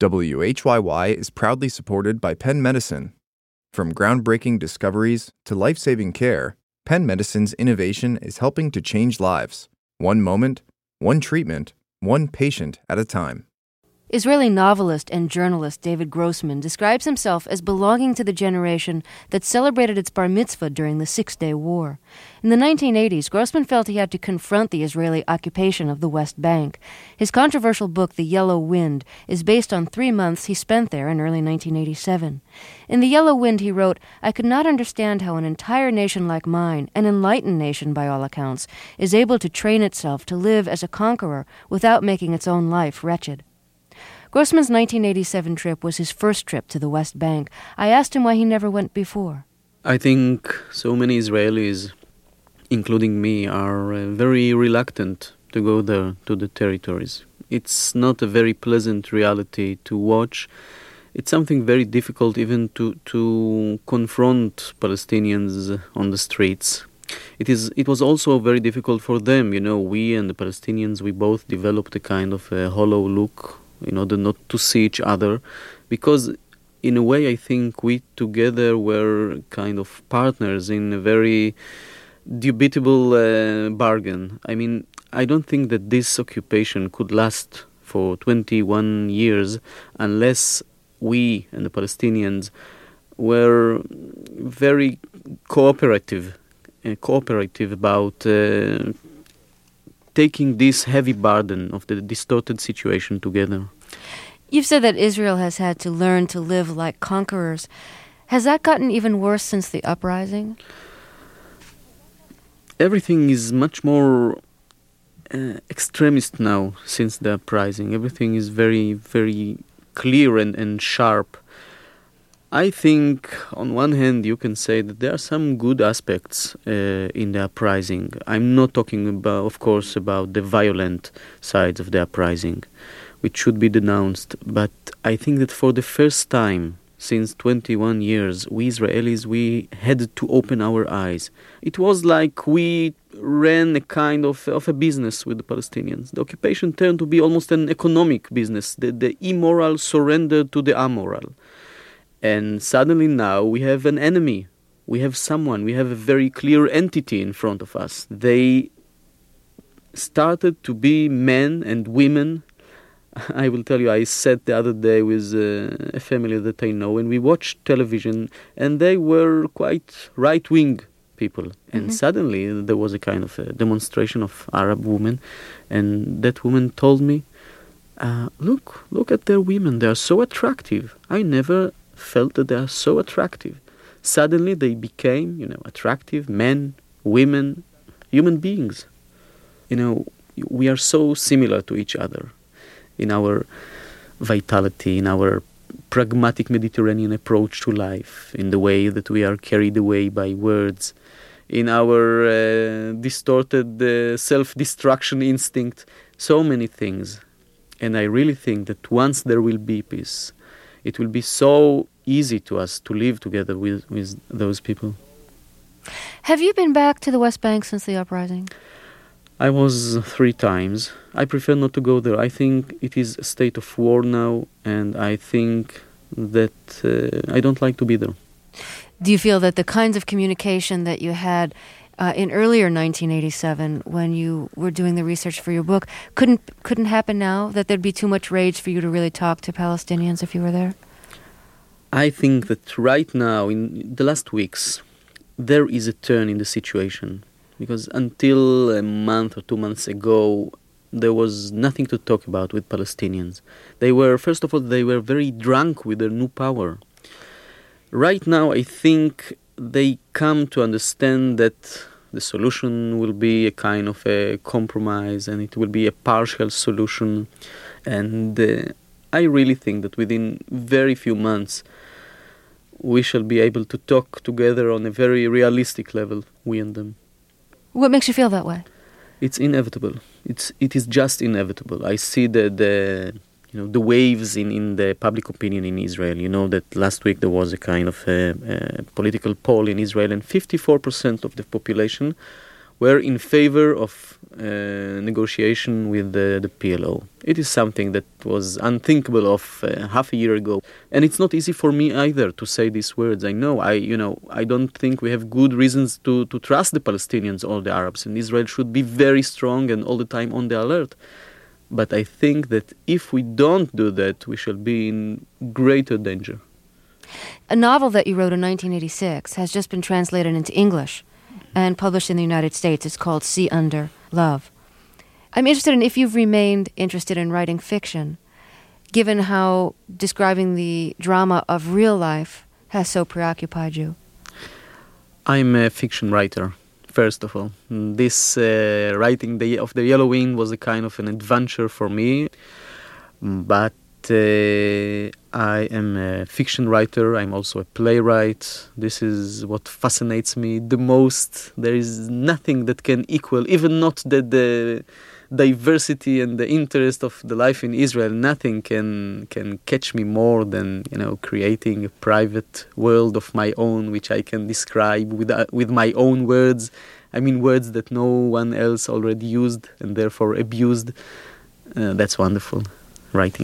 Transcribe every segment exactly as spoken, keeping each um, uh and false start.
W H Y Y is proudly supported by Penn Medicine. From groundbreaking discoveries to life-saving care, Penn Medicine's innovation is helping to change lives, one moment, one treatment, one patient at a time. Israeli novelist and journalist David Grossman describes himself as belonging to the generation that celebrated its bar mitzvah during the Six-Day War. In the nineteen eighties, Grossman felt he had to confront the Israeli occupation of the West Bank. His controversial book, The Yellow Wind, is based on three months he spent there in early nineteen eighty-seven. In The Yellow Wind, he wrote, "I could not understand how an entire nation like mine, an enlightened nation by all accounts, is able to train itself to live as a conqueror without making its own life wretched." Grossman's nineteen eighty-seven trip was his first trip to the West Bank. I asked him why he never went before. I think so many Israelis, including me, are uh, very reluctant to go there, to the territories. It's not a very pleasant reality to watch. It's something very difficult even to, to confront Palestinians on the streets. It is. It was also very difficult for them. You know, we and the Palestinians, we both developed a kind of a hollow look in order not to see each other, because in a way I think we together were kind of partners in a very dubitable uh, bargain. I mean, I don't think that this occupation could last for twenty-one years unless we and the Palestinians were very cooperative, uh, cooperative about uh, taking this heavy burden of the distorted situation together. You've said that Israel has had to learn to live like conquerors. Has that gotten even worse since the uprising? Everything is much more uh, extremist now since the uprising. Everything is very, very clear and, and sharp. I think, on one hand, you can say that there are some good aspects uh, in the uprising. I'm not talking, about, of course, about the violent sides of the uprising, which should be denounced. But I think that for the first time since twenty-one years, we Israelis, we had to open our eyes. It was like we ran a kind of, of a business with the Palestinians. The occupation turned to be almost an economic business. The, the immoral surrendered to the amoral. And suddenly now we have an enemy. We have someone. We have a very clear entity in front of us. They started to be men and women. I will tell you, I sat the other day with uh, a family that I know, and we watched television, and they were quite right-wing people. Mm-hmm. And suddenly there was a kind of a demonstration of Arab women, and that woman told me, uh, look, look at their women. They are so attractive. I never felt that they are so attractive. Suddenly they became, you know, attractive men, women, human beings. You know, we are so similar to each other in our vitality, in our pragmatic Mediterranean approach to life, in the way that we are carried away by words, in our uh, distorted uh, self-destruction instinct, so many things. And I really think that once there will be peace, it will be so easy to us to live together with, with those people. Have you been back to the West Bank since the uprising? I was three times. I prefer not to go there. I think it is a state of war now, and I think that uh, I don't like to be there. Do you feel that the kinds of communication that you had uh, in earlier nineteen eighty-seven, when you were doing the research for your book, couldn't couldn't happen now? That there'd be too much rage for you to really talk to Palestinians if you were there? I think that right now, in the last weeks, there is a turn in the situation. Because until a month or two months ago, there was nothing to talk about with Palestinians. They were, first of all, they were very drunk with their new power. Right now, I think they come to understand that the solution will be a kind of a compromise, and it will be a partial solution. And uh, I really think that within very few months, we shall be able to talk together on a very realistic level, we and them. What makes you feel that way? It's inevitable. It's it is just inevitable. I see the the you know the waves in, in the public opinion in Israel. You know that last week there was a kind of a, a political poll in Israel, and fifty-four percent of the population were in favor of uh, negotiation with the, the P L O. It is something that was unthinkable of uh, half a year ago. And it's not easy for me either to say these words. I know, I you know, I don't think we have good reasons to, to trust the Palestinians or the Arabs. And Israel should be very strong and all the time on the alert. But I think that if we don't do that, we shall be in greater danger. A novel that you wrote in nineteen eighty-six has just been translated into English and published in the United States. It's called Sea Under Love. I'm interested in if you've remained interested in writing fiction, given how describing the drama of real life has so preoccupied you. I'm a fiction writer, first of all. This uh, writing the, of The Yellow Wind was a kind of an adventure for me, but uh, I am a fiction writer. I'm also a playwright. This is what fascinates me the most. There is nothing that can equal, even not the, the diversity and the interest of the life in Israel. Nothing can can catch me more than, you know, creating a private world of my own, which I can describe with uh, with my own words. I mean, words that no one else already used and therefore abused. Uh, that's wonderful writing.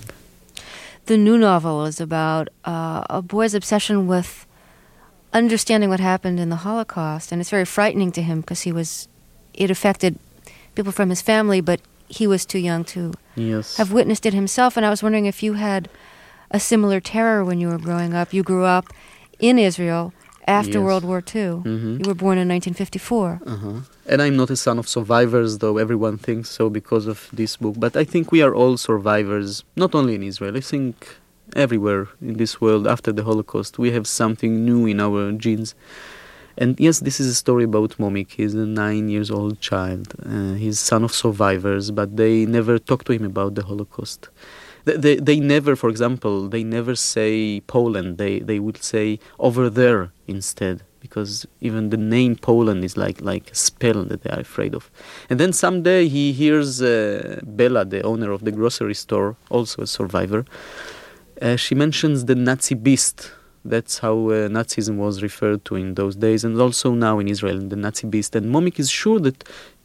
The new novel is about uh, a boy's obsession with understanding what happened in the Holocaust, and it's very frightening to him because he was, it affected people from his family, but he was too young to yes. have witnessed it himself. And I was wondering if you had a similar terror when you were growing up. You grew up in Israel after yes. World War Two. Mm-hmm. You were born in nineteen fifty-four. Uh-huh. And I'm not a son of survivors, though everyone thinks so because of this book. But I think we are all survivors, not only in Israel. I think everywhere in this world after the Holocaust, we have something new in our genes. And yes, this is a story about Momik. He's a nine years old child. Uh, he's son of survivors, but they never talk to him about the Holocaust. They, they, they never, for example, they never say Poland. They, they would say over there instead, because even the name Poland is like, like a spell that they are afraid of. And then someday he hears uh, Bella, the owner of the grocery store, also a survivor. Uh, she mentions the Nazi beast. That's how uh, Nazism was referred to in those days, and also now in Israel, the Nazi beast. And Momik is sure that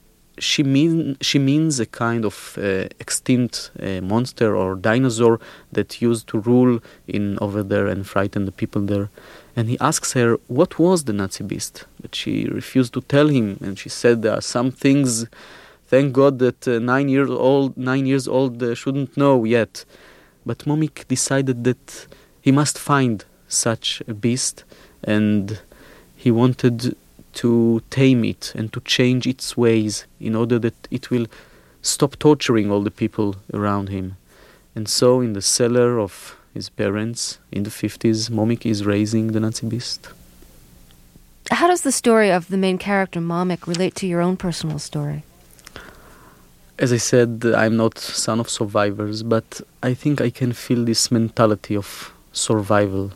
she mean she means a kind of uh, extinct uh, monster or dinosaur that used to rule in over there and frighten the people there. And he asks her, what was the Nazi beast? But she refused to tell him, and she said there are some things, thank God that uh, nine years old, nine years old uh, shouldn't know yet. But Momik decided that he must find such a beast, and he wanted to tame it and to change its ways in order that it will stop torturing all the people around him. And so in the cellar of his parents in the fifties, Momik is raising the Nazi beast. How does the story of the main character, Momik, relate to your own personal story? As I said, I'm not son of survivors, but I think I can feel this mentality of survival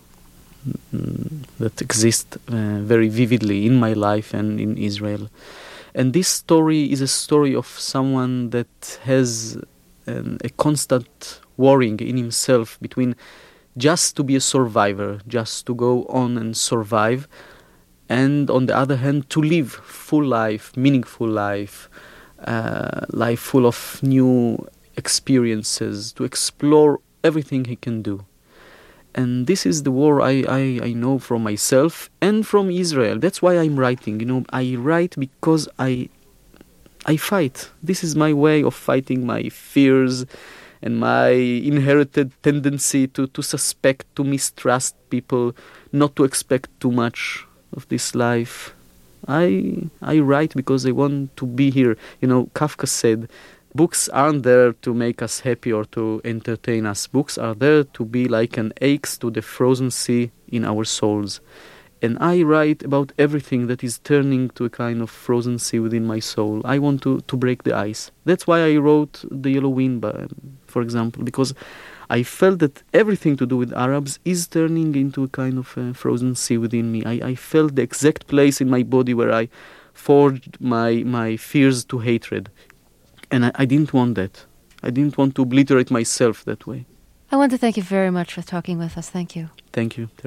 that exists uh, very vividly in my life and in Israel. And this story is a story of someone that has um, a constant warring in himself between just to be a survivor, just to go on and survive, and on the other hand, to live full life, meaningful life, uh, life full of new experiences, to explore everything he can do. And this is the war I, I, I know from myself and from Israel. That's why I'm writing. You know, I write because I I fight. This is my way of fighting my fears and my inherited tendency to, to suspect, to mistrust people, not to expect too much of this life. I I write because I want to be here. You know, Kafka said, books aren't there to make us happy or to entertain us. Books are there to be like an axe to the frozen sea in our souls. And I write about everything that is turning to a kind of frozen sea within my soul. I want to, to break the ice. That's why I wrote The Yellow Wind, for example, because I felt that everything to do with Arabs is turning into a kind of a frozen sea within me. I, I felt the exact place in my body where I forged my, my fears to hatred. And I, I didn't want that. I didn't want to obliterate myself that way. I want to thank you very much for talking with us. Thank you. Thank you.